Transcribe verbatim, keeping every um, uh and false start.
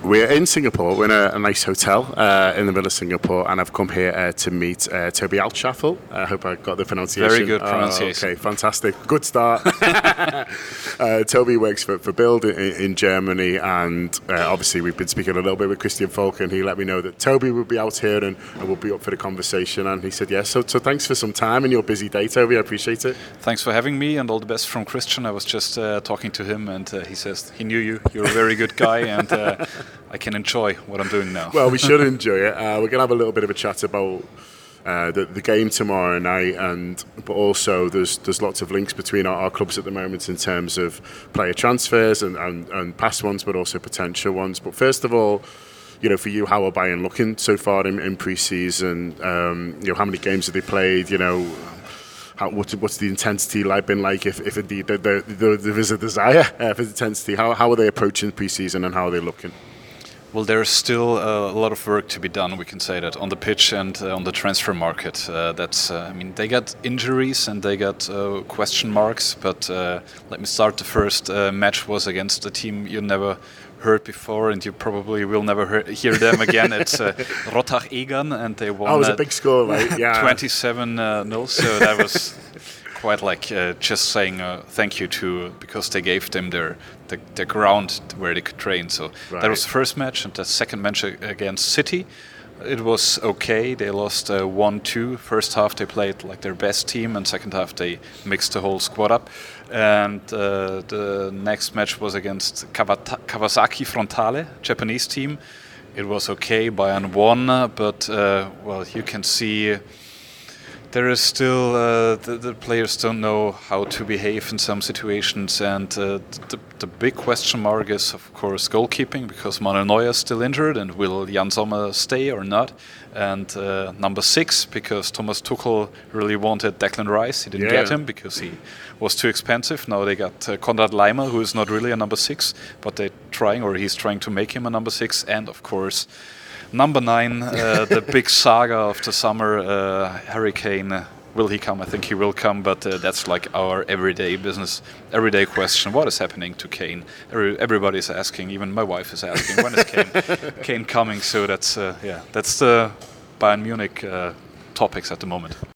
We're in Singapore. We're in a, a nice hotel uh, in the middle of Singapore, and I've come here uh, to meet uh, Toby Altshuffle. I hope I got the pronunciation. Very good pronunciation. Oh, okay, fantastic. Good start. uh, Toby works for, for Bild in, in Germany, and uh, obviously we've been speaking a little bit with Christian Falk, and he let me know that Toby would be out here and, and would be up for the conversation, and he said yes. So, so thanks for some time in your busy day, Toby. I appreciate it. Thanks for having me, and all the best from Christian. I was just uh, talking to him, and uh, he says he knew you. You're a very good guy, and uh, I can enjoy what I'm doing now. Well, we should enjoy it. Uh, we're going to have a little bit of a chat about uh, the, the game tomorrow night, and but also there's there's lots of links between our, our clubs at the moment in terms of player transfers and, and, and past ones, but also potential ones. But first of all, you know, for you, how are Bayern looking so far in, in pre-season? Um, you know, how many games have they played? You know, how, what, what's the intensity like been like? If, if indeed there, there, there is a desire uh, for intensity, how how are they approaching pre-season and how are they looking? Well, there's still uh, a lot of work to be done. We can say that on the pitch and uh, on the transfer market. Uh, that's, uh, I mean, they got injuries and they got uh, question marks. But uh, let me start. The first uh, match was against a team you never heard before, and you probably will never hear, hear them again. It's uh, Rottach Egern, and they won. Oh, it was a big score, right? Yeah, twenty-seven nil. So that was quite like uh, just saying uh, thank you to, because they gave them their the, the ground where they could train. So right. That was the first match, and the second match against City, it was okay. They lost uh, one two. First half they played like their best team, and second half they mixed the whole squad up. And uh, the next match was against Kawata- Kawasaki Frontale, Japanese team. It was okay. Bayern won, but uh, well, you can see there is still uh, the, the players don't know how to behave in some situations, and uh, the, the big question mark is, of course, goalkeeping, because Manuel Neuer is still injured, and will Jan Sommer stay or not? And uh, number six, because Thomas Tuchel really wanted Declan Rice, he didn't yeah. get him because he was too expensive. Now they got uh, Konrad Leimer, who is not really a number six, but they're trying, or he's trying to make him a number six, and of course, number nine, uh, the big saga of the summer, uh, Harry Kane. Uh, will he come? I think he will come, but uh, that's like our everyday business, everyday question. What is happening to Kane? Every, everybody's asking. Even my wife is asking, when is Kane, Kane coming? So that's uh, yeah, that's the Bayern Munich uh, topics at the moment.